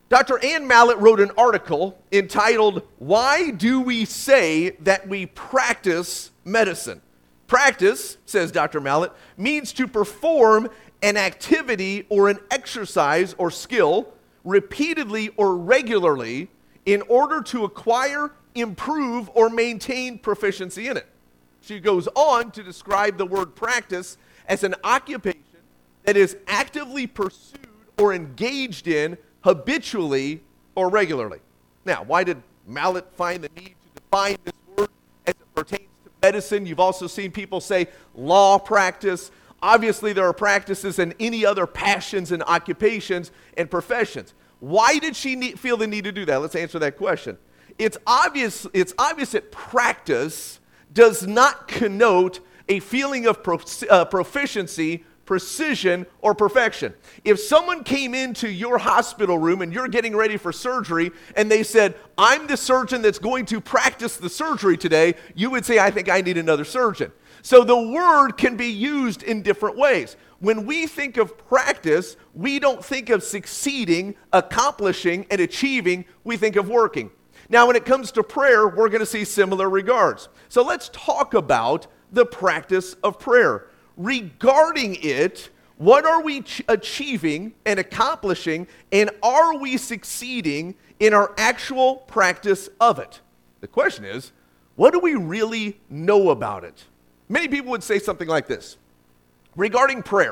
Dr. Ann Mallett wrote an article entitled, "Why Do We Say That We Practice Medicine?" Practice, says Dr. Mallett, means to perform an activity or an exercise or skill repeatedly or regularly in order to acquire, improve, or maintain proficiency in it. She goes on to describe the word practice as an occupation that is actively pursued or engaged in habitually or regularly. Now, why did Mallett find the need to define this word as it pertains to medicine? You've also seen people say law practice. Obviously, there are practices in any other passions and occupations and professions. Why did she feel the need to do that? Let's answer that question. It's obvious that practice does not connote a feeling of proficiency, precision, or perfection. If someone came into your hospital room and you're getting ready for surgery and they said, "I'm the surgeon that's going to practice the surgery today," you would say, "I think I need another surgeon." So the word can be used in different ways. When we think of practice, we don't think of succeeding, accomplishing, and achieving. We think of working. Now, when it comes to prayer, we're going to see similar regards. So let's talk about the practice of prayer. Regarding it, what are we achieving and accomplishing, and are we succeeding in our actual practice of it? The question is, what do we really know about it? Many people would say something like this. Regarding prayer,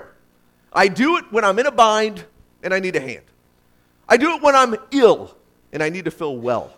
I do it when I'm in a bind and I need a hand. I do it when I'm ill and I need to feel well.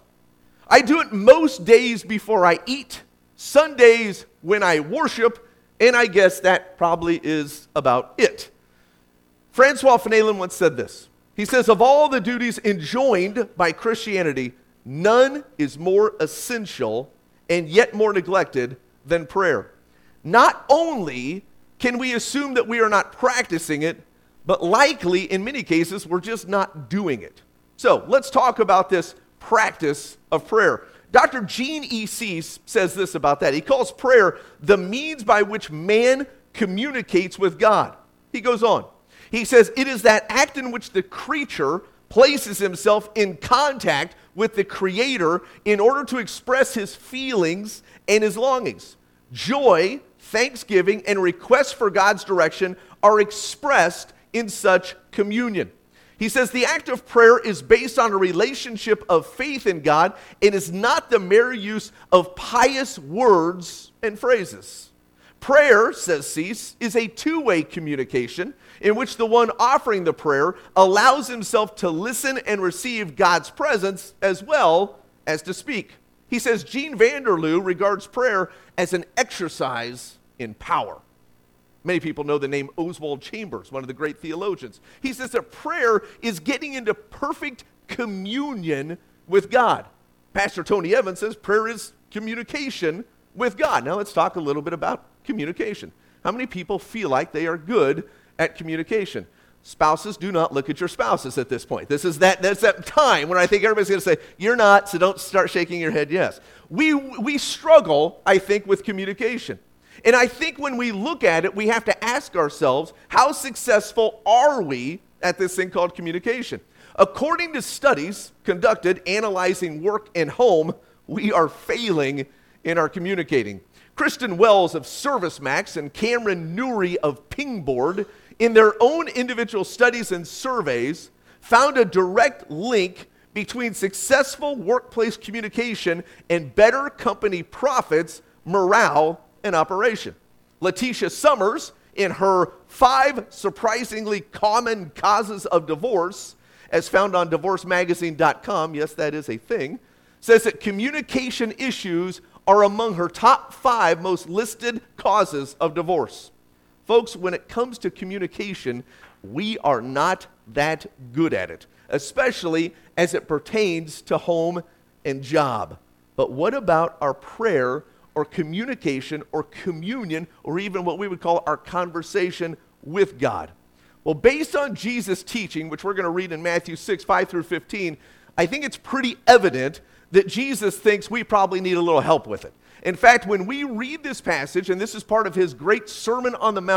I do it most days before I eat, Sundays when I worship, and I guess that probably is about it. Francois Fenelon once said this. He says, "Of all the duties enjoined by Christianity, none is more essential and yet more neglected than prayer. Not only can we assume that we are not practicing it, but likely, in many cases, we're just not doing it." So let's talk about this practice of prayer. Dr. Gene E. Cease says this about that. He calls prayer the means by which man communicates with God. He goes on. He says, "It is that act in which the creature places himself in contact with the Creator in order to express his feelings and his longings. Joy, thanksgiving, and requests for God's direction are expressed in such communion." He says the act of prayer is based on a relationship of faith in God and is not the mere use of pious words and phrases. Prayer, says Cease, is a two-way communication in which the one offering the prayer allows himself to listen and receive God's presence as well as to speak. He says Jean Vanderloo regards prayer as an exercise in power. Many people know the name Oswald Chambers, one of the great theologians. He says that prayer is getting into perfect communion with God. Pastor Tony Evans says prayer is communication with God. Now let's talk a little bit about communication. How many people feel like they are good at communication? Spouses, do not look at your spouses at this point. That's that time when I think everybody's going to say, "You're not," so don't start shaking your head yes. We struggle, I think, with communication. And I think when we look at it, we have to ask ourselves, how successful are we at this thing called communication? According to studies conducted analyzing work and home, we are failing in our communicating. Kristen Wells of ServiceMax and Cameron Newry of Pingboard, in their own individual studies and surveys, found a direct link between successful workplace communication and better company profits, morale, and operation. Letitia Summers, in her 5 surprisingly common causes of divorce, as found on divorcemagazine.com, yes, that is a thing, says that communication issues are among her top 5 most listed causes of divorce. Folks, when it comes to communication, we are not that good at it, especially as it pertains to home and job. But what about our prayer or communication or communion, or even what we would call our conversation with God? Well, based on Jesus' teaching, which we're going to read in Matthew 6, 5 through 15, I think it's pretty evident that Jesus thinks we probably need a little help with it. In fact, when we read this passage, and this is part of his great Sermon on the Mount,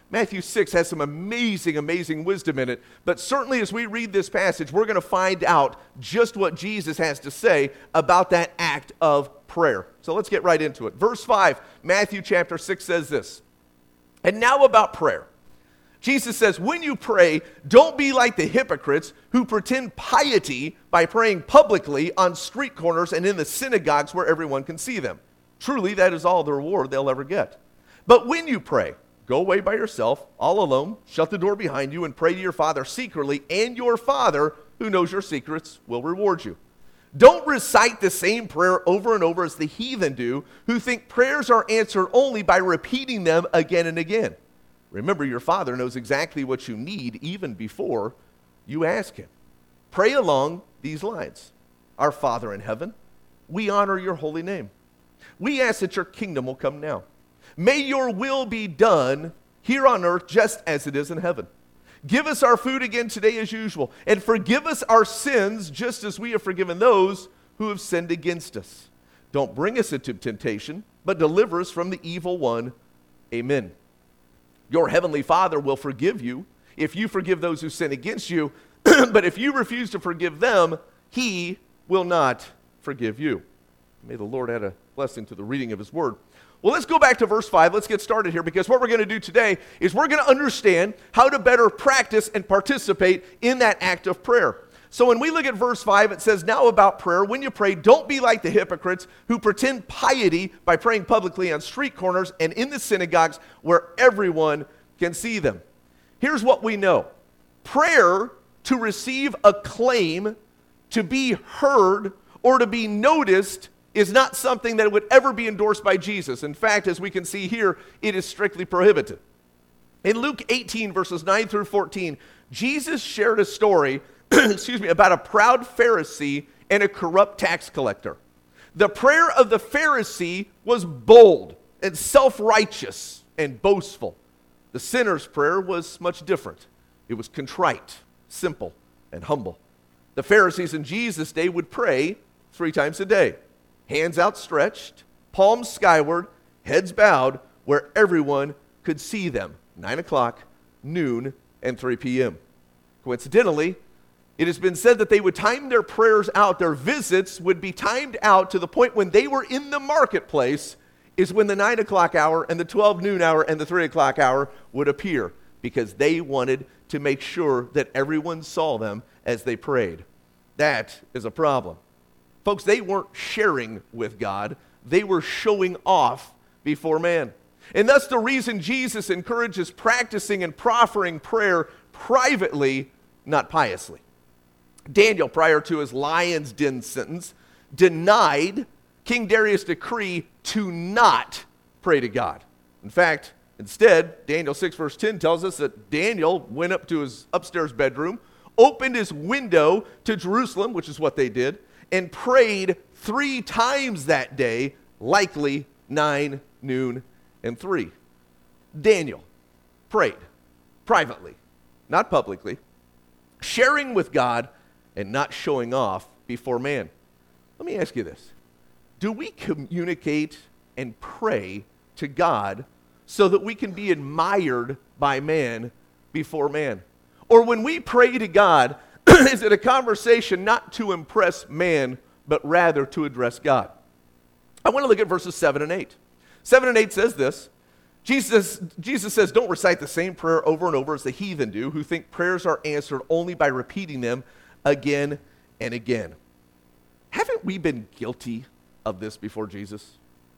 Matthew 6 has some amazing, amazing wisdom in it. But certainly as we read this passage, we're going to find out just what Jesus has to say about that act of prayer. So let's get right into it. Verse 5, Matthew chapter 6 says this. And now about prayer. Jesus says, when you pray, don't be like the hypocrites who pretend piety by praying publicly on street corners and in the synagogues where everyone can see them. Truly, that is all the reward they'll ever get. But when you pray, go away by yourself, all alone, shut the door behind you, and pray to your Father secretly, and your Father, who knows your secrets, will reward you. Don't recite the same prayer over and over as the heathen do, who think prayers are answered only by repeating them again and again. Remember, your Father knows exactly what you need even before you ask Him. Pray along these lines. Our Father in heaven, we honor your holy name. We ask that your kingdom will come now. May your will be done here on earth just as it is in heaven. Give us our food again today as usual, and forgive us our sins just as we have forgiven those who have sinned against us. Don't bring us into temptation, but deliver us from the evil one. Amen. Your heavenly Father will forgive you if you forgive those who sin against you, but if you refuse to forgive them, He will not forgive you. May the Lord add a blessing to the reading of His word. Well, let's go back to verse 5. Let's get started here, because what we're going to do today is we're going to understand how to better practice and participate in that act of prayer. So when we look at verse 5, it says, now about prayer, when you pray, don't be like the hypocrites who pretend piety by praying publicly on street corners and in the synagogues where everyone can see them. Here's what we know. Prayer to receive acclaim, to be heard, or to be noticed is not something that would ever be endorsed by Jesus. In fact, as we can see here, it is strictly prohibited. In Luke 18, verses 9 through 14, Jesus shared a story about a proud Pharisee and a corrupt tax collector. The prayer of the Pharisee was bold and self-righteous and boastful. The sinner's prayer was much different. It was contrite, simple, and humble. The Pharisees in Jesus' day would pray 3 times a day, hands outstretched, palms skyward, heads bowed, where everyone could see them, 9 o'clock, noon, and 3 p.m. Coincidentally, it has been said that they would time their prayers out, their visits would be timed out to the point when they were in the marketplace is when the 9 o'clock hour and the 12 noon hour and the 3 o'clock hour would appear, because they wanted to make sure that everyone saw them as they prayed. That is a problem. Folks, they weren't sharing with God, they were showing off before man. And that's the reason Jesus encourages practicing and proffering prayer privately, not piously. Daniel, prior to his lion's den sentence, denied King Darius' decree to not pray to God. In fact, instead, Daniel 6 verse 10 tells us that Daniel went up to his upstairs bedroom, opened his window to Jerusalem, which is what they did, and prayed 3 times that day, likely 9, noon, and 3. Daniel prayed privately, not publicly, sharing with God and not showing off before man. Let me ask you this. Do we communicate and pray to God so that we can be admired by man before man? Or when we pray to God, is it a conversation not to impress man, but rather to address God? I want to look at verses 7 and 8. 7 and 8 says this. Jesus says, don't recite the same prayer over and over as the heathen do, who think prayers are answered only by repeating them again and again. Haven't we been guilty of this before Jesus?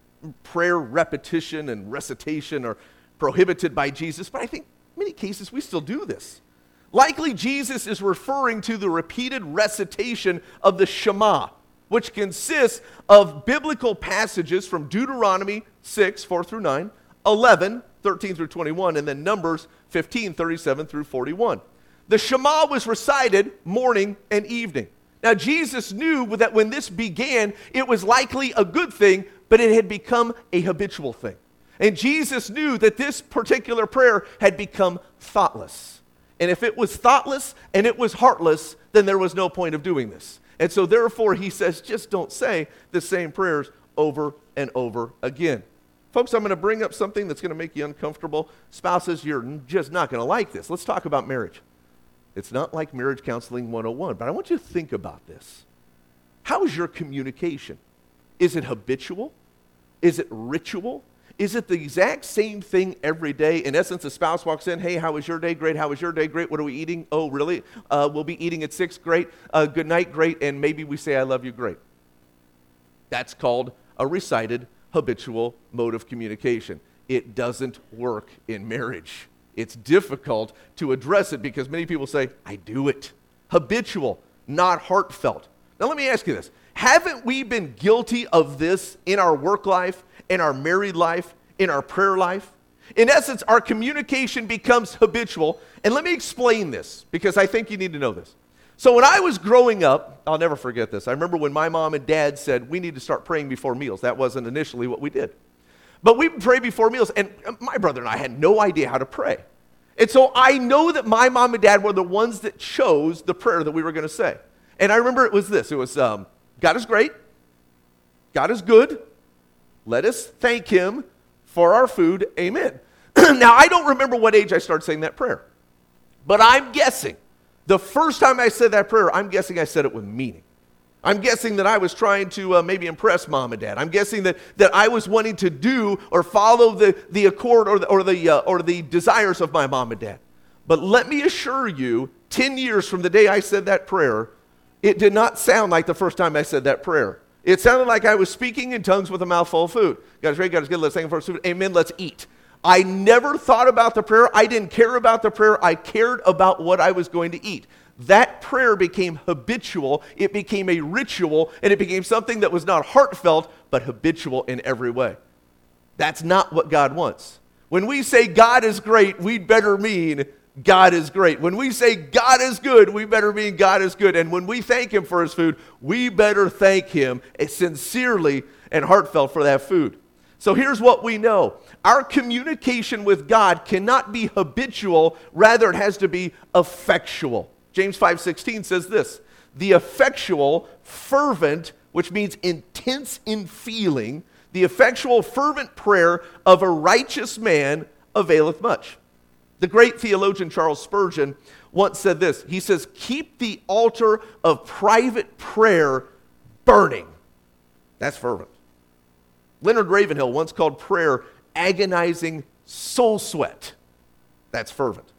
Prayer repetition and recitation are prohibited by Jesus, but I think in many cases we still do this. Likely Jesus is referring to the repeated recitation of the Shema, which consists of biblical passages from Deuteronomy 6, 4 through 9, 11, 13 through 21, and then Numbers 15, 37 through 41. The Shema was recited morning and evening. Now, Jesus knew that when this began, it was likely a good thing, but it had become a habitual thing. And Jesus knew that this particular prayer had become thoughtless. And if it was thoughtless and it was heartless, then there was no point of doing this. And so therefore, he says, just don't say the same prayers over and over again. Folks, I'm going to bring up something that's going to make you uncomfortable. Spouses, you're just not going to like this. Let's talk about marriage. It's not like Marriage Counseling 101, but I want you to think about this. How is your communication? Is it habitual? Is it ritual? Is it the exact same thing every day? In essence, a spouse walks in, hey, how was your day? Great. How was your day? Great. What are we eating? Oh, really? We'll be eating at 6. Great. Good night. Great. And maybe we say, I love you. Great. That's called a recited habitual mode of communication. It doesn't work in marriage. It's difficult to address it because many people say, I do it. Habitual, not heartfelt. Now let me ask you this. Haven't we been guilty of this in our work life, in our married life, in our prayer life? In essence, our communication becomes habitual. And let me explain this because I think you need to know this. So when I was growing up, I'll never forget this. I remember when my mom and dad said, we need to start praying before meals. That wasn't initially what we did. But we would pray before meals, and my brother and I had no idea how to pray. And so I know that my mom and dad were the ones that chose the prayer that we were going to say. And I remember it was this. It was, God is great. God is good. Let us thank him for our food. Amen. Now, I don't remember what age I started saying that prayer. But I'm guessing the first time I said that prayer, I'm guessing I said it with meaning. I'm guessing that I was trying to maybe impress mom and dad. I'm guessing that I was wanting to do or follow the accord or the desires of my mom and dad. But let me assure you, 10 years from the day I said that prayer, it did not sound like the first time I said that prayer. It sounded like I was speaking in tongues with a mouthful of food. God is great, God is good, let's thank him for his food. Amen, let's eat. I never thought about the prayer. I didn't care about the prayer. I cared about what I was going to eat. That prayer became habitual. It became a ritual, and it became something that was not heartfelt, but habitual in every way. That's not what God wants. When we say God is great, we better mean God is great. When we say God is good, we better mean God is good. And when we thank him for his food, we better thank him sincerely and heartfelt for that food. So here's what we know. Our communication with God cannot be habitual. Rather, it has to be effectual. James 5:16 says this, the effectual, fervent, which means intense in feeling, the effectual, fervent prayer of a righteous man availeth much. The great theologian Charles Spurgeon once said this. He says, keep the altar of private prayer burning. That's fervent. Leonard Ravenhill once called prayer agonizing soul sweat. That's fervent.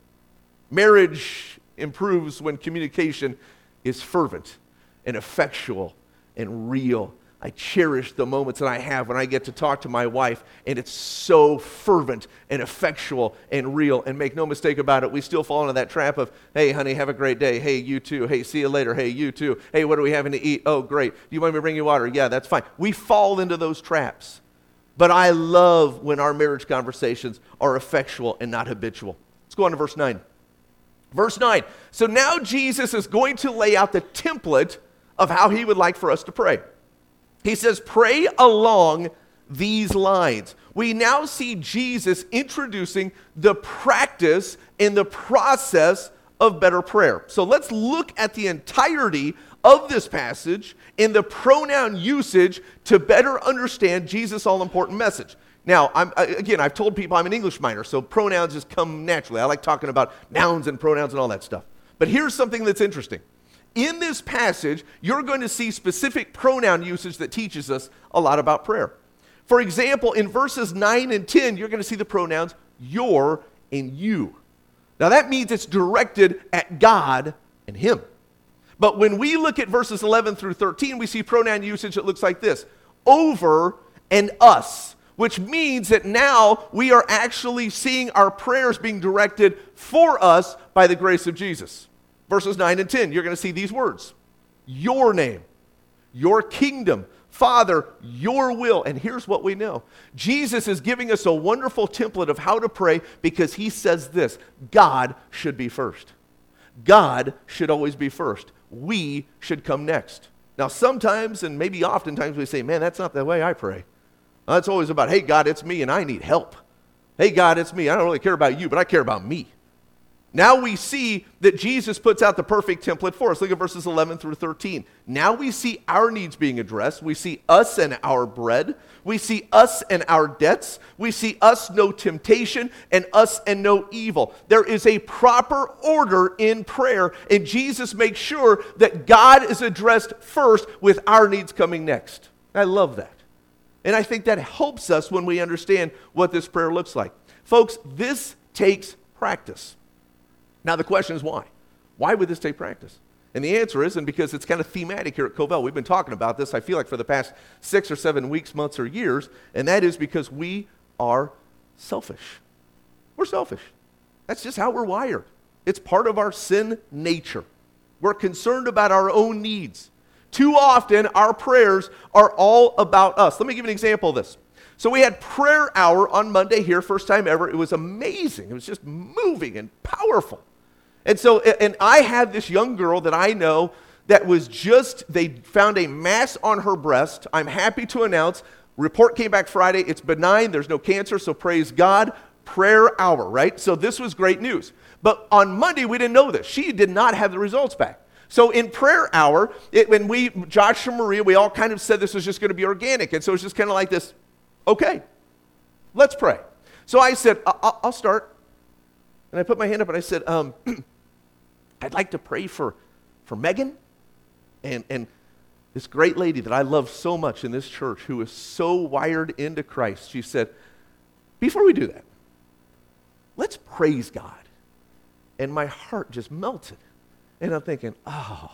Marriage improves when communication is fervent and effectual and real. I cherish the moments that I have when I get to talk to my wife, and it's so fervent and effectual and real. And make no mistake about it, we still fall into that trap of, hey, honey, have a great day. Hey, you too. Hey, see you later. Hey, you too. Hey, what are we having to eat? Oh, great. Do you want me to bring you water? Yeah, that's fine. We fall into those traps. But I love when our marriage conversations are effectual and not habitual. Let's go on to verse 9. Verse 9. So now Jesus is going to lay out the template of how he would like for us to pray. He says, pray along these lines. We now see Jesus introducing the practice and the process of better prayer. So let's look at the entirety of this passage in the pronoun usage to better understand Jesus' all-important message. Now, I've told people I'm an English minor, so pronouns just come naturally. I like talking about nouns and pronouns and all that stuff. But here's something that's interesting. In this passage, you're going to see specific pronoun usage that teaches us a lot about prayer. For example, in verses 9 and 10, you're going to see the pronouns your and you. Now that means it's directed at God and him. But when we look at verses 11 through 13, we see pronoun usage that looks like this, over and us, which means that now we are actually seeing our prayers being directed for us by the grace of Jesus. Verses 9 and 10, you're going to see these words. Your name, your kingdom, Father, your will. And here's what we know. Jesus is giving us a wonderful template of how to pray because he says this, God should be first. God should always be first. We should come next. Now sometimes, and maybe oftentimes we say, man, that's not the way I pray. It's always about, hey, God, it's me and I need help. Hey, God, it's me. I don't really care about you, but I care about me. Now we see that Jesus puts out the perfect template for us. Look at verses 11 through 13. Now we see our needs being addressed. We see us and our bread. We see us and our debts. We see us no temptation and us and no evil. There is a proper order in prayer, and Jesus makes sure that God is addressed first with our needs coming next. I love that. And I think that helps us when we understand what this prayer looks like. Folks, this takes practice. Now the question is why? Why would this take practice? And the answer is, and because it's kind of thematic here at Covell, we've been talking about this, I feel like, for the past 6 or 7 weeks, months, or years, and that is because we are selfish. We're selfish. That's just how we're wired. It's part of our sin nature. We're concerned about our own needs. Too often, our prayers are all about us. Let me give you an example of this. So we had prayer hour on Monday here, first time ever. It was amazing. It was just moving and powerful. And I had this young girl that I know that was they found a mass on her breast. I'm happy to announce, report came back Friday. It's benign. There's no cancer, so praise God. Prayer hour, right? So this was great news. But on Monday, we didn't know this. She did not have the results back. So in prayer hour, Josh and Maria, we all kind of said this was just going to be organic. And so it's just kind of like this, okay, let's pray. So I said, I'll start. And I put my hand up and I said, I'd like to pray for Megan and this great lady that I love so much in this church who is so wired into Christ. She said, before we do that, let's praise God. And my heart just melted. And I'm thinking, oh,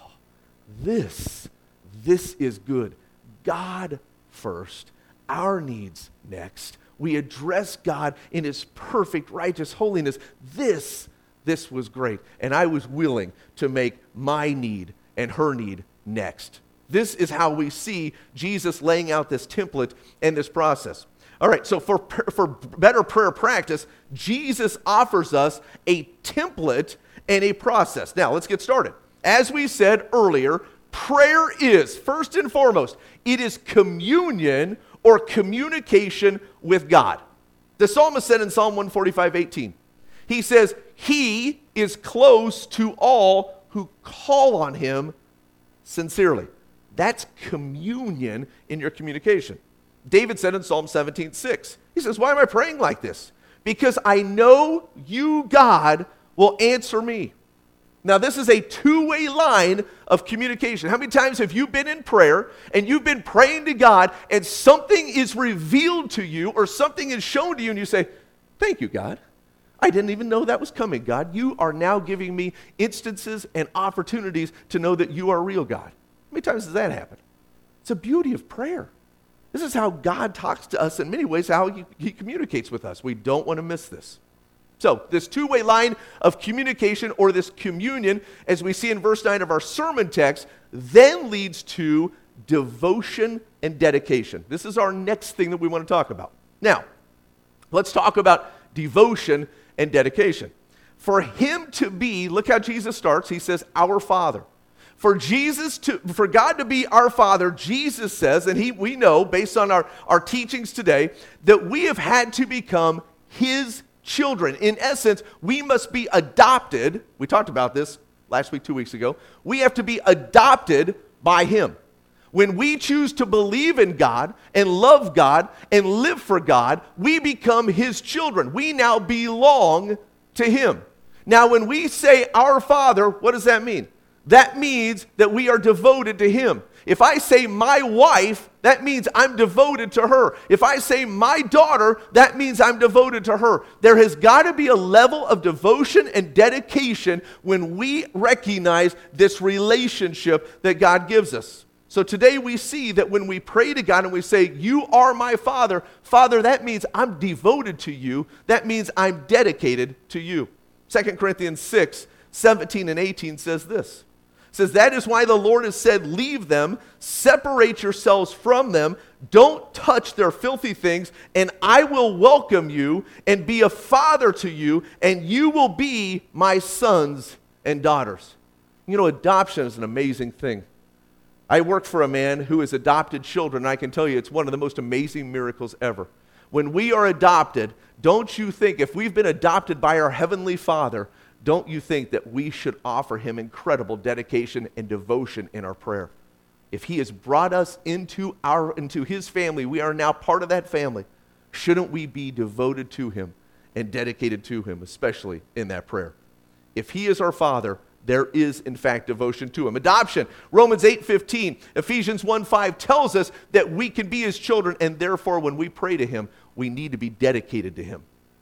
this is good. God first, our needs next. We address God in his perfect, righteous holiness. This was great. And I was willing to make my need and her need next. This is how we see Jesus laying out this template and this process. All right, so for better prayer practice, Jesus offers us a template and a process. Now, let's get started. As we said earlier, prayer is, first and foremost, it is communion or communication with God. The psalmist said in Psalm 145:18, he says, he is close to all who call on him sincerely. That's communion in your communication. David said in Psalm 17:6, he says, why am I praying like this? Because I know you, God, will answer me. Now, this is a two-way line of communication. How many times have you been in prayer and you've been praying to God and something is revealed to you or something is shown to you and you say, thank you, God. I didn't even know that was coming, God. You are now giving me instances and opportunities to know that you are real, God. How many times does that happen? It's the beauty of prayer. This is how God talks to us in many ways, how he communicates with us. We don't want to miss this. So this two-way line of communication or this communion, as we see in verse 9 of our sermon text, then leads to devotion and dedication. This is our next thing that we want to talk about. Now, let's talk about devotion and dedication. For him to be, look how Jesus starts, he says, our Father. For God to be our Father, Jesus says, and we know based on our teachings today, that we have had to become his children. In essence, we must be adopted. We talked about this last week, 2 weeks ago. We have to be adopted by him. When we choose to believe in God and love God and live for God, we become his children. We now belong to him. Now, when we say our Father, what does that mean? That means that we are devoted to him. If I say my wife, that means I'm devoted to her. If I say my daughter, that means I'm devoted to her. There has got to be a level of devotion and dedication when we recognize this relationship that God gives us. So today we see that when we pray to God and we say, you are my Father, Father, that means I'm devoted to you. That means I'm dedicated to you. 2 Corinthians 6:17 and 18 says this. It says, that is why the Lord has said, leave them, separate yourselves from them, don't touch their filthy things, and I will welcome you and be a father to you, and you will be my sons and daughters. You know, adoption is an amazing thing. I work for a man who has adopted children, and I can tell you it's one of the most amazing miracles ever. When we are adopted, don't you think, if we've been adopted by our Heavenly Father, don't you think that we should offer him incredible dedication and devotion in our prayer? If he has brought us into his family, we are now part of that family. Shouldn't we be devoted to him and dedicated to him, especially in that prayer? If he is our Father, there is, in fact, devotion to him. Adoption, Romans 8:15, Ephesians 1:5 tells us that we can be his children, and therefore when we pray to him, we need to be dedicated to him.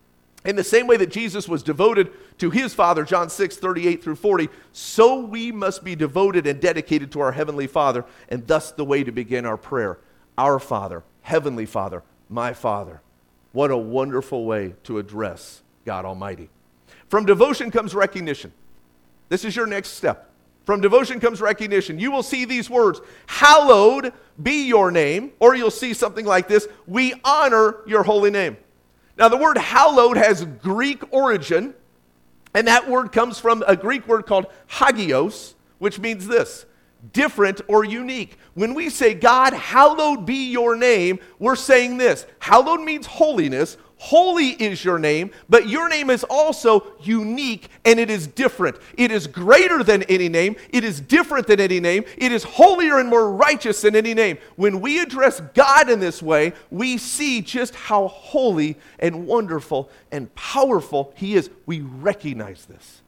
In the same way that Jesus was devoted to his Father, John 6:38 through 40, so we must be devoted and dedicated to our Heavenly Father, and thus the way to begin our prayer. Our Father, Heavenly Father, my Father. What a wonderful way to address God Almighty. From devotion comes recognition. This is your next step. From devotion comes recognition. You will see these words, hallowed be your name, or you'll see something like this, we honor your holy name. Now the word hallowed has Greek origin, and that word comes from a Greek word called hagios, which means this, different or unique. When we say, God, hallowed be your name, we're saying this. Hallowed means holiness. Holy is your name, but your name is also unique and it is different. It is greater than any name. It is different than any name. It is holier and more righteous than any name. When we address God in this way, we see just how holy and wonderful and powerful he is. We recognize this.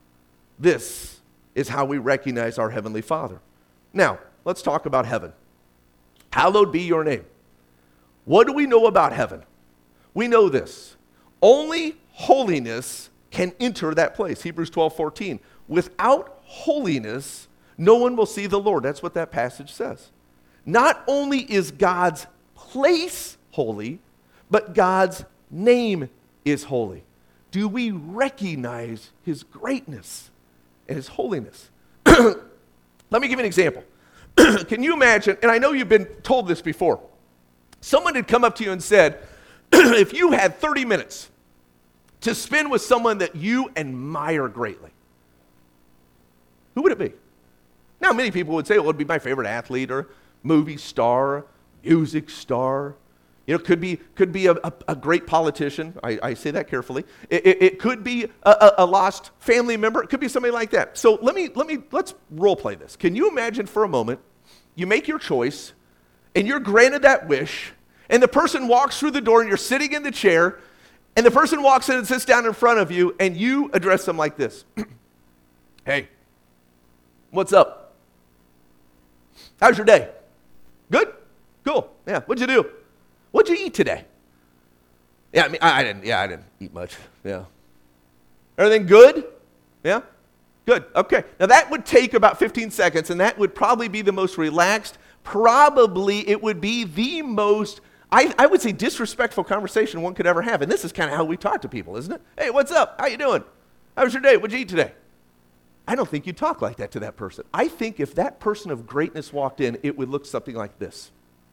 This is how we recognize our Heavenly Father. Now, let's talk about heaven. Hallowed be your name. What do we know about heaven? We know this. Only holiness can enter that place. Hebrews 12:14. Without holiness, no one will see the Lord. That's what that passage says. Not only is God's place holy, but God's name is holy. Do we recognize his greatness and his holiness? Let me give you an example. Can you imagine, and I know you've been told this before, someone had come up to you and said, if you had 30 minutes to spend with someone that you admire greatly, who would it be? Now, many people would say, well, it would be my favorite athlete or movie star, music star. You know, could be a great politician. I say that carefully. It could be a lost family member. It could be somebody like that. So let's role play this. Can you imagine for a moment, you make your choice, and you're granted that wish, and the person walks through the door, and you're sitting in the chair, and the person walks in and sits down in front of you, and you address them like this. Hey, what's up? How's your day? Good? Cool. Yeah, what'd you do? What'd you eat today? Yeah, I didn't eat much. Yeah. Everything good? Yeah? Good. Okay. Now that would take about 15 seconds, and that would probably be the most relaxed. Probably it would be the most, I would say, disrespectful conversation one could ever have. And this is kind of how we talk to people, isn't it? Hey, what's up? How you doing? How was your day? What'd you eat today? I don't think you talk like that to that person. I think if that person of greatness walked in, it would look something like this.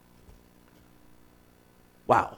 Wow.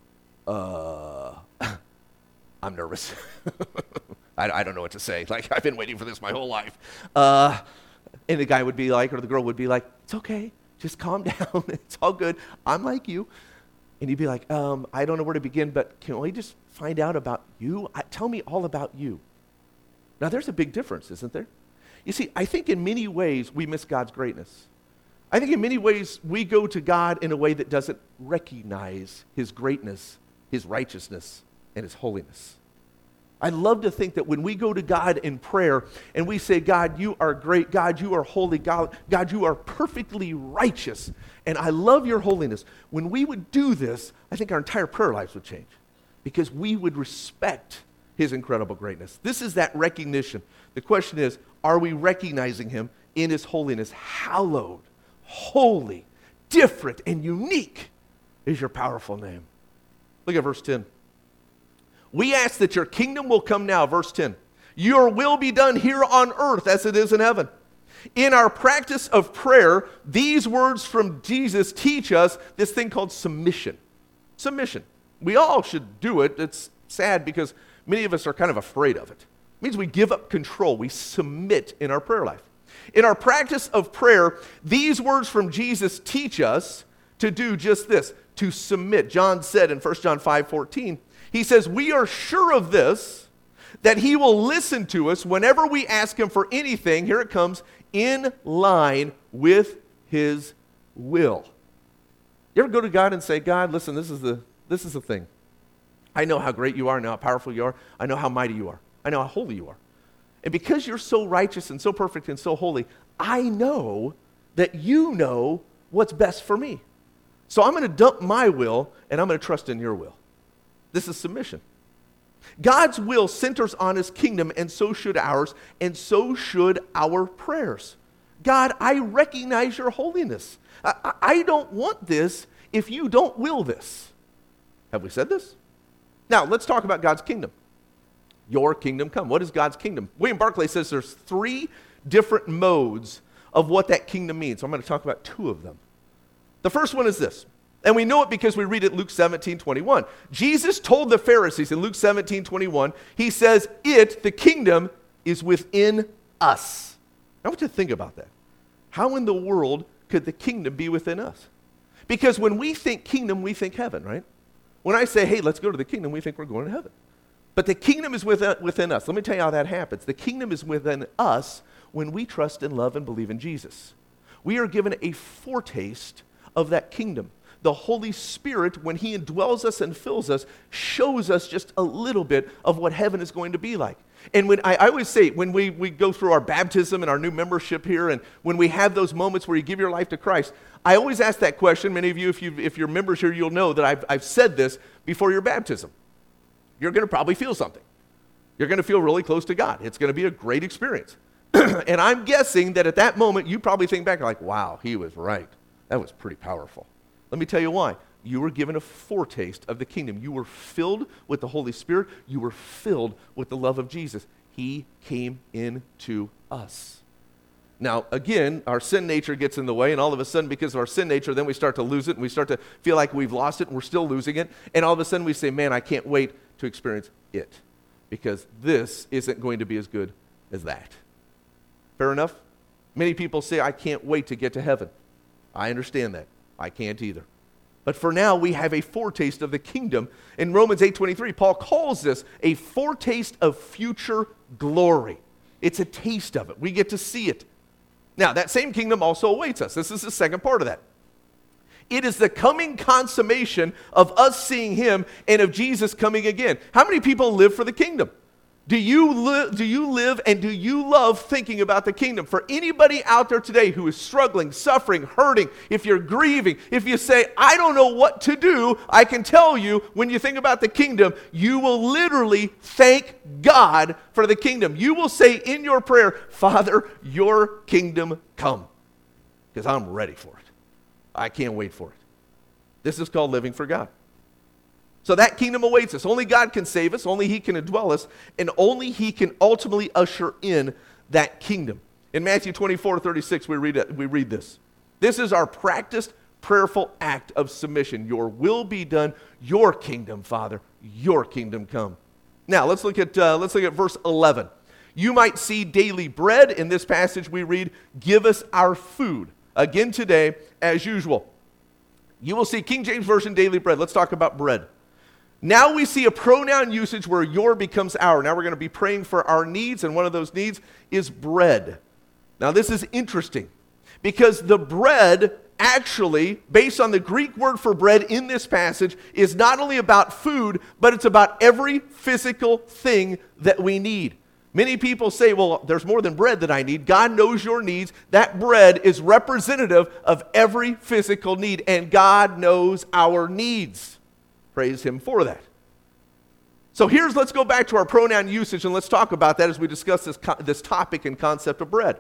I'm nervous. I don't know what to say. Like, I've been waiting for this my whole life. And the guy would be like, or the girl would be like, it's okay. Just calm down. It's all good. I'm like you. And you'd be like, I don't know where to begin, but can we just find out about you? Tell me all about you. Now, there's a big difference, isn't there? You see, I think in many ways we miss God's greatness. I think in many ways we go to God in a way that doesn't recognize his greatness, his righteousness, and his holiness. I love to think that when we go to God in prayer and we say, God, you are great. God, you are holy. God, you are perfectly righteous. And I love your holiness. When we would do this, I think our entire prayer lives would change because we would respect his incredible greatness. This is that recognition. The question is, are we recognizing him in his holiness? Hallowed, holy, different, and unique is your powerful name. Look at verse 10. We ask that your kingdom will come now, verse 10. Your will be done here on earth as it is in heaven. In our practice of prayer, these words from Jesus teach us this thing called submission. Submission. We all should do it. It's sad because many of us are kind of afraid of it. It means we give up control. We submit in our prayer life. In our practice of prayer, these words from Jesus teach us to do just this, to submit. John said in 1 John 5:14, he says, we are sure of this, that he will listen to us whenever we ask him for anything, here it comes, in line with his will. You ever go to God and say, God, listen, this is the thing. I know how great you are, I know how powerful you are, I know how mighty you are, I know how holy you are. And because you're so righteous and so perfect and so holy, I know that you know what's best for me. So I'm going to dump my will and I'm going to trust in your will. This is submission. God's will centers on his kingdom, and so should ours, and so should our prayers. God, I recognize your holiness. I don't want this if you don't will this. Have we said this? Now, let's talk about God's kingdom. Your kingdom come. What is God's kingdom? William Barclay says there's 3 different modes of what that kingdom means. So I'm going to talk about 2 of them. The first one is this, and we know it because we read it in Luke 17:21. Jesus told the Pharisees in Luke 17:21, he says, the kingdom, is within us. I want you to think about that. How in the world could the kingdom be within us? Because when we think kingdom, we think heaven, right? When I say, hey, let's go to the kingdom, we think we're going to heaven. But the kingdom is within us. Let me tell you how that happens. The kingdom is within us when we trust and love and believe in Jesus. We are given a foretaste of that kingdom. The Holy Spirit, when he indwells us and fills us, shows us just a little bit of what heaven is going to be like. And when I always say, when we go through our baptism and our new membership here, and when we have those moments where you give your life to Christ, I always ask that question. Many of you, if you're members here, you'll know that I've said this before your baptism. You're going to probably feel something. You're going to feel really close to God. It's going to be a great experience. And I'm guessing that at that moment, you probably think back like, wow, he was right. That was pretty powerful. Let me tell you why. You were given a foretaste of the kingdom. You were filled with the Holy Spirit. You were filled with the love of Jesus. He came into us. Now, again, our sin nature gets in the way, and all of a sudden, because of our sin nature, then we start to lose it, and we start to feel like we've lost it, and we're still losing it. And all of a sudden, we say, man, I can't wait to experience it, because this isn't going to be as good as that. Fair enough? Many people say, I can't wait to get to heaven. I understand that. I can't either. But for now, we have a foretaste of the kingdom. In Romans 8:23, Paul calls this a foretaste of future glory. It's a taste of it. We get to see it. Now, that same kingdom also awaits us. This is the second part of that. It is the coming consummation of us seeing him and of Jesus coming again. How many people live for the kingdom? Do you live and do you love thinking about the kingdom? For anybody out there today who is struggling, suffering, hurting, if you're grieving, if you say, I don't know what to do, I can tell you, when you think about the kingdom, you will literally thank God for the kingdom. You will say in your prayer, Father, your kingdom come, because I'm ready for it. I can't wait for it. This is called living for God. So that kingdom awaits us. Only God can save us. Only he can indwell us. And only he can ultimately usher in that kingdom. In Matthew 24:36, we read this. This is our practiced, prayerful act of submission. Your will be done. Your kingdom, Father. Your kingdom come. Now, let's look at verse 11. You might see daily bread. In this passage we read, give us our food. Again today, as usual. You will see King James Version daily bread. Let's talk about bread. Now we see a pronoun usage where your becomes our. Now we're going to be praying for our needs, and one of those needs is bread. Now this is interesting because the bread actually, based on the Greek word for bread in this passage, is not only about food, but it's about every physical thing that we need. Many people say, well, there's more than bread that I need. God knows your needs. That bread is representative of every physical need, and God knows our needs. Praise him for that. So let's go back to our pronoun usage, and let's talk about that as we discuss this topic and concept of bread.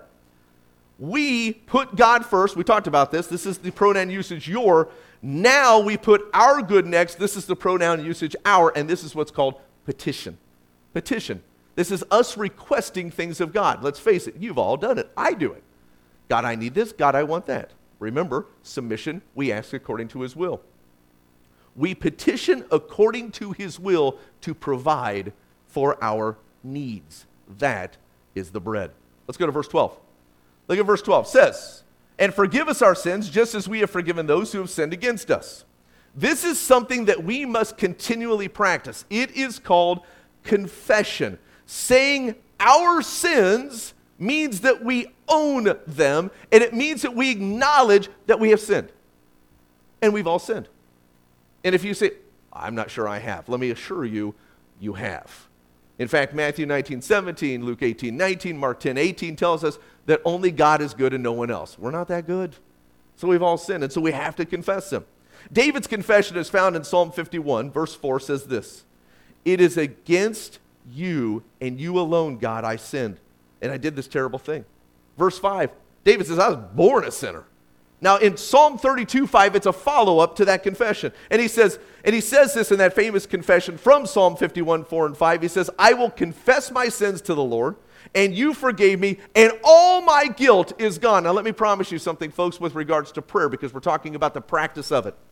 We put God first. We talked about this. This is the pronoun usage your. Now we put our good next. This is the pronoun usage our, and this is what's called petition. Petition. This is us requesting things of God. Let's face it, you've all done it. I do it. God, I need this. God, I want that. Remember, submission, we ask according to his will. We petition according to his will to provide for our needs. That is the bread. Let's go to verse 12. Look at verse 12. It says, and forgive us our sins just as we have forgiven those who have sinned against us. This is something that we must continually practice. It is called confession. Saying our sins means that we own them, and it means that we acknowledge that we have sinned. And we've all sinned. And if you say, I'm not sure I have, let me assure you, you have. In fact, Matthew 19:17, Luke 18:19, Mark 10:18 tells us that only God is good and no one else. We're not that good. So we've all sinned, and so we have to confess them. David's confession is found in Psalm 51, verse 4 says this, "It is against you and you alone, God, I sinned, and I did this terrible thing." Verse 5, David says, I was born a sinner. Now in Psalm 32:5, it's a follow-up to that confession. And he says this in that famous confession from Psalm 51:4 and 5. He says, "I will confess my sins to the Lord, and you forgave me, and all my guilt is gone." Now let me promise you something, folks, with regards to prayer, because we're talking about the practice of it.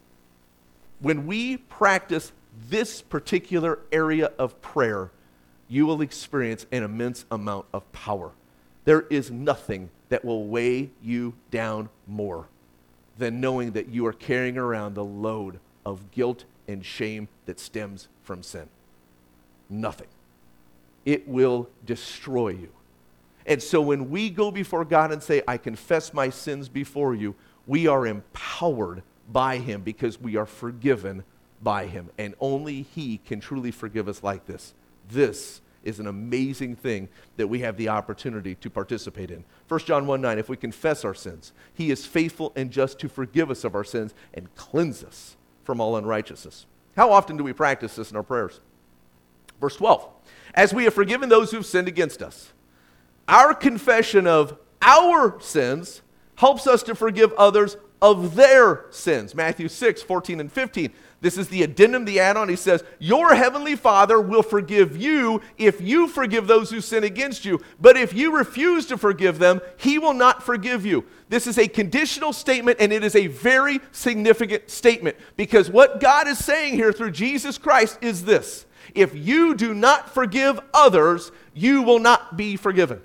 When we practice this particular area of prayer, you will experience an immense amount of power. There is nothing that will weigh you down more than knowing that you are carrying around the load of guilt and shame that stems from sin. Nothing. It will destroy you. And so when we go before God and say, I confess my sins before you, we are empowered by him because we are forgiven by him. And only he can truly forgive us like this. This is an amazing thing that we have the opportunity to participate in. 1 John 1:9, if we confess our sins, he is faithful and just to forgive us of our sins and cleanse us from all unrighteousness. How often do we practice this in our prayers? Verse 12, as we have forgiven those who have sinned against us, our confession of our sins helps us to forgive others of their sins. Matthew 6:14 and 15. This is the addendum, the add-on. He says, your heavenly Father will forgive you if you forgive those who sin against you. But if you refuse to forgive them, he will not forgive you. This is a conditional statement, and it is a very significant statement, because what God is saying here through Jesus Christ is this: if you do not forgive others, you will not be forgiven.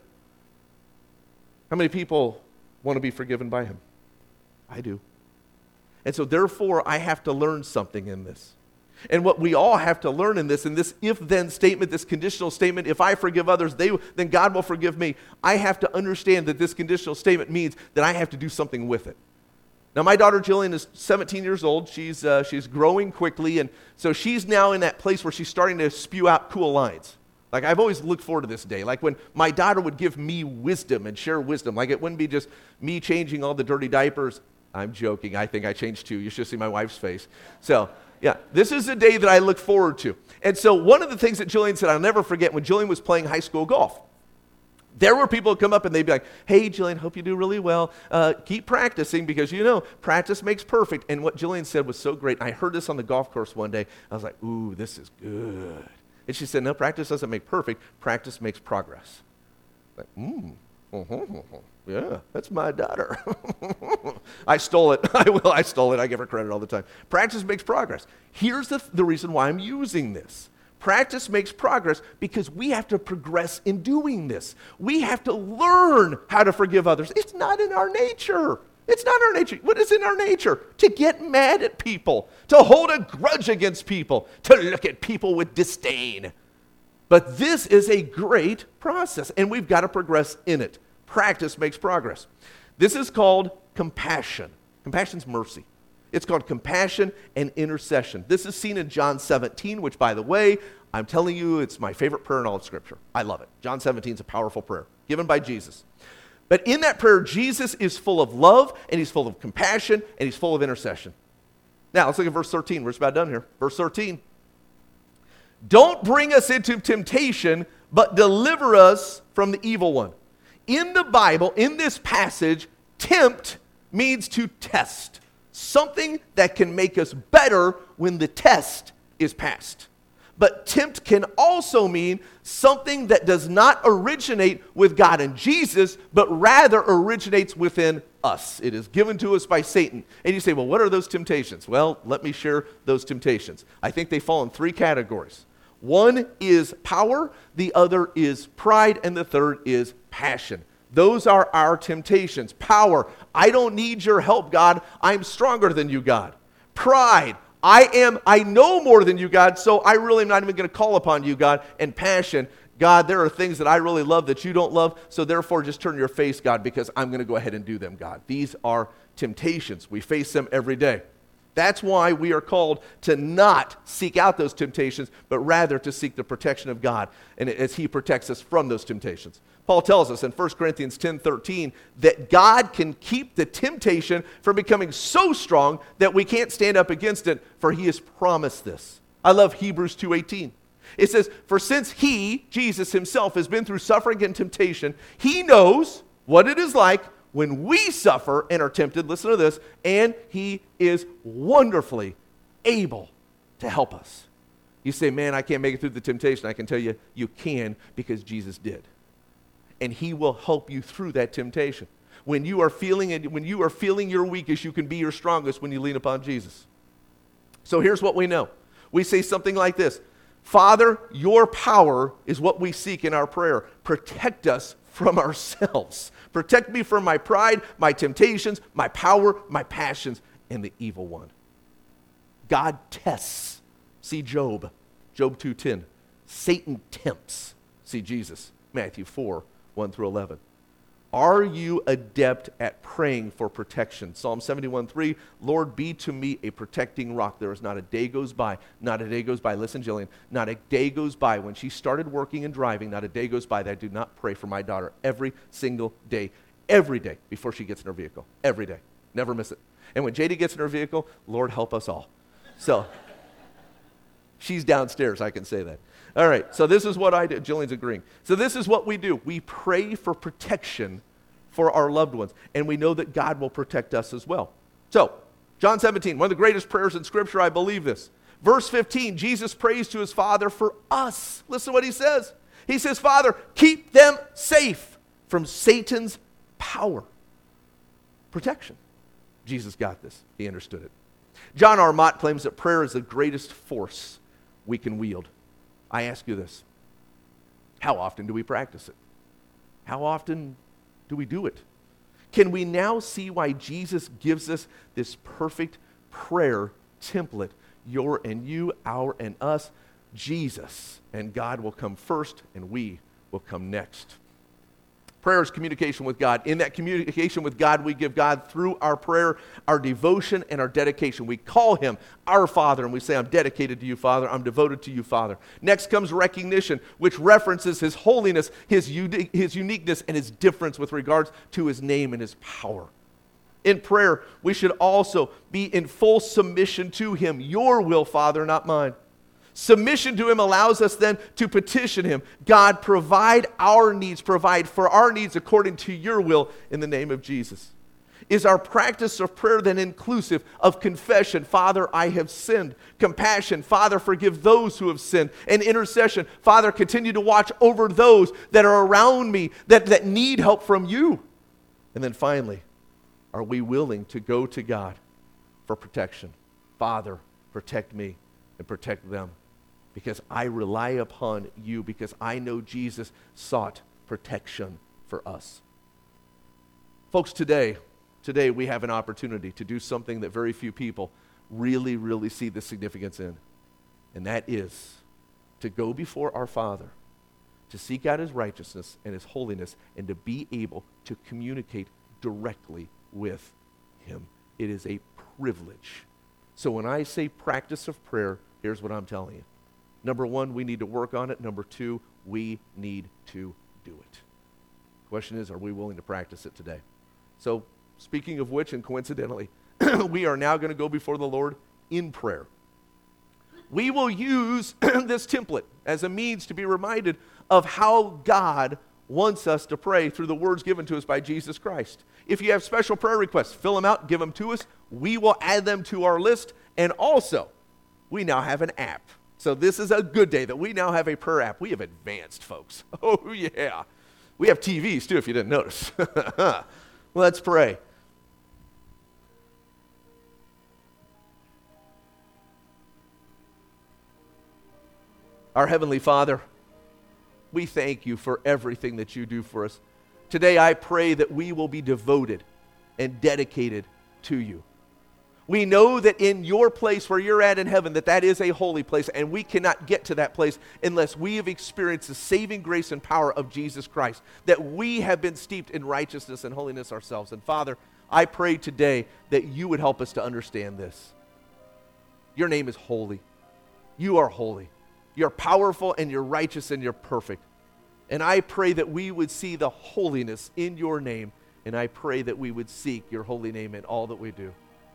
How many people want to be forgiven by him? I do. And so therefore, I have to learn something in this. And what we all have to learn in this if-then statement, this conditional statement, if I forgive others, then God will forgive me. I have to understand that this conditional statement means that I have to do something with it. Now, my daughter Jillian is 17 years old. She's growing quickly, and so she's now in that place where she's starting to spew out cool lines. Like, I've always looked forward to this day. Like when my daughter would give me wisdom and share wisdom. Like it wouldn't be just me changing all the dirty diapers. I'm joking. I think I changed too. You should see my wife's face. So, yeah, this is a day that I look forward to. And so one of the things that Jillian said, I'll never forget, when Jillian was playing high school golf, there were people who come up and they'd be like, hey, Jillian, hope you do really well. Keep practicing because, practice makes perfect. And what Jillian said was so great. I heard this on the golf course one day. I was like, ooh, this is good. And she said, no, practice doesn't make perfect. Practice makes progress. Like, yeah, that's my daughter. I stole it. I stole it. I give her credit all the time. Practice makes progress. Here's the reason why I'm using this. Practice makes progress because we have to progress in doing this. We have to learn how to forgive others. It's not in our nature. It's not our nature. What is in our nature? To get mad at people, to hold a grudge against people, to look at people with disdain. But this is a great process, and we've got to progress in it. Practice makes progress. This is called compassion. Compassion's mercy. It's called compassion and intercession. This is seen in John 17, which, by the way, I'm telling you, it's my favorite prayer in all of Scripture. I love it. John 17 is a powerful prayer given by Jesus. But in that prayer, Jesus is full of love, and he's full of compassion, and he's full of intercession. Now, let's look at verse 13. We're just about done here. Verse 13. Don't bring us into temptation, but deliver us from the evil one. In the Bible, in this passage, tempt means to test. Something that can make us better when the test is passed. But tempt can also mean something that does not originate with God and Jesus, but rather originates within us. It is given to us by Satan. And you say, well, what are those temptations? Well, let me share those temptations. I think they fall in three categories. One is power, the other is pride, and the third is passion. Those are our temptations. Power, I don't need your help, God. I'm stronger than you, God. Pride, I know more than you, God, so I really am not even going to call upon you, God. And passion, God, there are things that I really love that you don't love, so therefore just turn your face, God, because I'm going to go ahead and do them, God. These are temptations. We face them every day. That's why we are called to not seek out those temptations, but rather to seek the protection of God, and as he protects us from those temptations. Paul tells us in 1 Corinthians 10:13 that God can keep the temptation from becoming so strong that we can't stand up against it, for he has promised this. I love Hebrews 2:18. It says, for since he, Jesus himself, has been through suffering and temptation, he knows what it is like when we suffer and are tempted, listen to this, and he is wonderfully able to help us. You say, man, I can't make it through the temptation. I can tell you, you can, because Jesus did. And he will help you through that temptation. When you are feeling your weakest, you can be your strongest when you lean upon Jesus. So here's what we know. We say something like this: Father, your power is what we seek in our prayer. Protect us from ourselves. Protect me from my pride, my temptations, my power, my passions, and the evil one. God tests. See Job 2:10. Satan tempts. See Jesus, Matthew 4:1-11. Are you adept at praying for protection? Psalm 71:3, Lord, be to me a protecting rock. There is not a day goes by, listen, Jillian, not a day goes by when she started working and driving, not a day goes by that I do not pray for my daughter every single day, every day before she gets in her vehicle, every day. Never miss it. And when JD gets in her vehicle, Lord help us all. So, she's downstairs, I can say that. All right, so this is what I do. Jillian's agreeing. So this is what we do. We pray for protection for our loved ones, and we know that God will protect us as well. So, John 17, one of the greatest prayers in Scripture, I believe this. Verse 15, Jesus prays to his Father for us. Listen to what he says. He says, Father, keep them safe from Satan's power. Protection. Jesus got this. He understood it. John R. Mott claims that prayer is the greatest force we can wield. I ask you this: how often do we practice it? How often do we do it? Can we now see why Jesus gives us this perfect prayer template? Your and you, our and us. Jesus and God will come first, and we will come next. Prayer is communication with God. In that communication with God, we give God, through our prayer, our devotion and our dedication. We call him our Father, and we say, I'm dedicated to you, Father. I'm devoted to you, Father. Next comes recognition, which references his holiness, his uniqueness, and his difference with regards to his name and his power. In prayer, we should also be in full submission to him. Your will, Father, not mine. Submission to him allows us then to petition him. God, provide for our needs according to your will in the name of Jesus. Is our practice of prayer then inclusive of confession? Father, I have sinned. Compassion. Father, forgive those who have sinned. And intercession. Father, continue to watch over those that are around me that need help from you. And then finally, are we willing to go to God for protection? Father, protect me and protect them, because I rely upon you, because I know Jesus sought protection for us. Folks, today we have an opportunity to do something that very few people really, really see the significance in, and that is to go before our Father, to seek out his righteousness and his holiness, and to be able to communicate directly with him. It is a privilege. So when I say practice of prayer, here's what I'm telling you. Number one, we need to work on it. Number two, we need to do it. The question is, are we willing to practice it today? So, speaking of which, and coincidentally, we are now going to go before the Lord in prayer. We will use this template as a means to be reminded of how God wants us to pray through the words given to us by Jesus Christ. If you have special prayer requests, fill them out, give them to us. We will add them to our list. And also, we now have an app. So this is a good day that we now have a prayer app. We have advanced, folks. Oh, yeah. We have TVs, too, if you didn't notice. Let's pray. Our Heavenly Father, we thank you for everything that you do for us. Today I pray that we will be devoted and dedicated to you. We know that in your place where you're at in heaven, that is a holy place, and we cannot get to that place unless we have experienced the saving grace and power of Jesus Christ, that we have been steeped in righteousness and holiness ourselves. And Father, I pray today that you would help us to understand this. Your name is holy. You are holy. You're powerful and you're righteous and you're perfect. And I pray that we would see the holiness in your name, and I pray that we would seek your holy name in all that we do.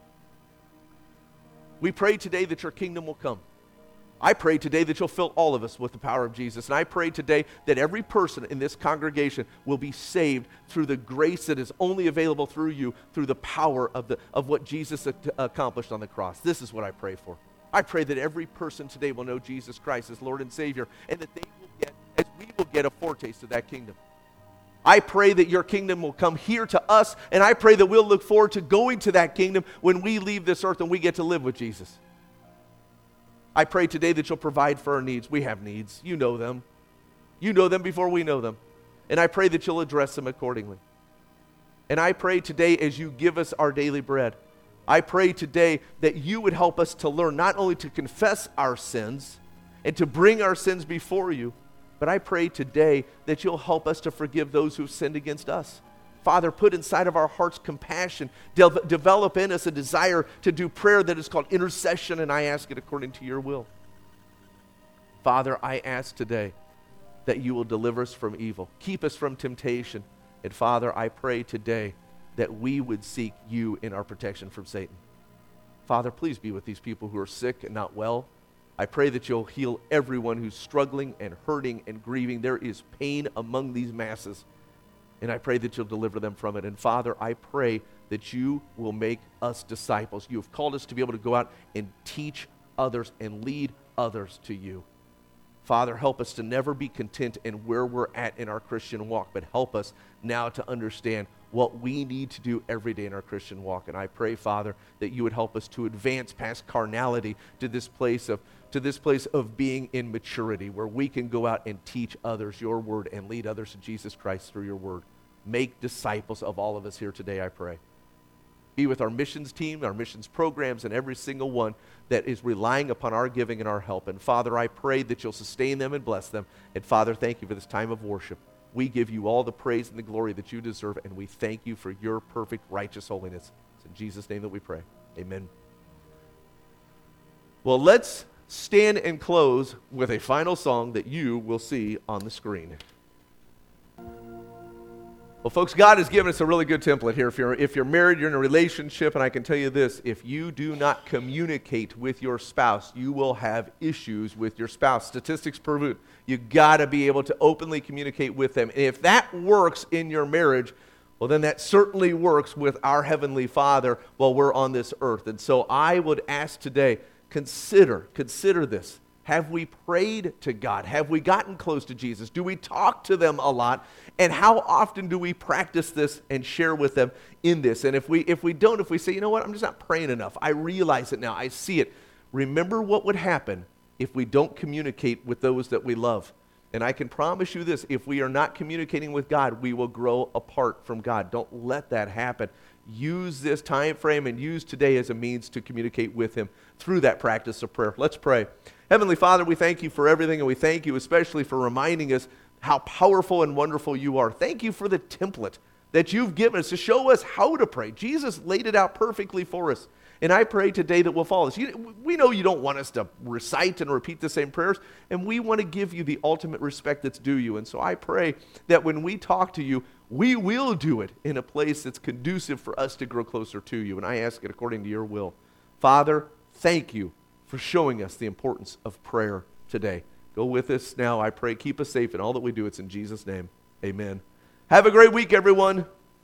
We pray today that your kingdom will come. I pray today that you'll fill all of us with the power of Jesus. And I pray today that every person in this congregation will be saved through the grace that is only available through you, through the power of what Jesus accomplished on the cross. This is what I pray for. I pray that every person today will know Jesus Christ as Lord and Savior, and that they will get, as we will get, a foretaste of that kingdom. I pray that your kingdom will come here to us, and I pray that we'll look forward to going to that kingdom when we leave this earth and we get to live with Jesus. I pray today that you'll provide for our needs. We have needs. You know them. You know them before we know them. And I pray that you'll address them accordingly. And I pray today, as you give us our daily bread, I pray today that you would help us to learn not only to confess our sins and to bring our sins before you, but I pray today that you'll help us to forgive those who've sinned against us. Father, put inside of our hearts compassion. Develop in us a desire to do prayer that is called intercession, and I ask it according to your will. Father, I ask today that you will deliver us from evil. Keep us from temptation. And Father, I pray today that we would seek you in our protection from Satan. Father, please be with these people who are sick and not well. I pray that you'll heal everyone who's struggling and hurting and grieving. There is pain among these masses, and I pray that you'll deliver them from it. And Father, I pray that you will make us disciples. You have called us to be able to go out and teach others and lead others to you. Father, help us to never be content in where we're at in our Christian walk, but help us now to understand what we need to do every day in our Christian walk. And I pray, Father, that you would help us to advance past carnality to this place of being in maturity, where we can go out and teach others your word and lead others to Jesus Christ through your word. Make disciples of all of us here today, I pray. Be with our missions team, our missions programs, and every single one that is relying upon our giving and our help. And Father, I pray that you'll sustain them and bless them. And Father, thank you for this time of worship. We give you all the praise and the glory that you deserve, and we thank you for your perfect, righteous holiness. It's in Jesus' name that we pray. Amen. Well, let's stand and close with a final song that you will see on the screen. Well, folks, God has given us a really good template here. If you're married, you're in a relationship, and I can tell you this, if you do not communicate with your spouse, you will have issues with your spouse. Statistics prove it. You got to be able to openly communicate with them. And if that works in your marriage, well, then that certainly works with our Heavenly Father while we're on this earth. And so I would ask today, consider this. Have we prayed to God? Have we gotten close to Jesus? Do we talk to them a lot? And how often do we practice this and share with them in this? And if we don't, if we say, you know what, I'm just not praying enough. I realize it now. I see it. Remember what would happen if we don't communicate with those that we love. And I can promise you this, if we are not communicating with God, we will grow apart from God. Don't let that happen. Use this time frame and use today as a means to communicate with him through that practice of prayer. Let's pray. Heavenly Father, we thank you for everything, and we thank you especially for reminding us how powerful and wonderful you are. Thank you for the template that you've given us to show us how to pray. Jesus laid it out perfectly for us. And I pray today that we'll follow this. We know you don't want us to recite and repeat the same prayers, and we want to give you the ultimate respect that's due you. And so I pray that when we talk to you, we will do it in a place that's conducive for us to grow closer to you. And I ask it according to your will. Father, thank you for showing us the importance of prayer today. Go with us now, I pray. Keep us safe in all that we do. It's in Jesus' name. Amen. Have a great week, everyone.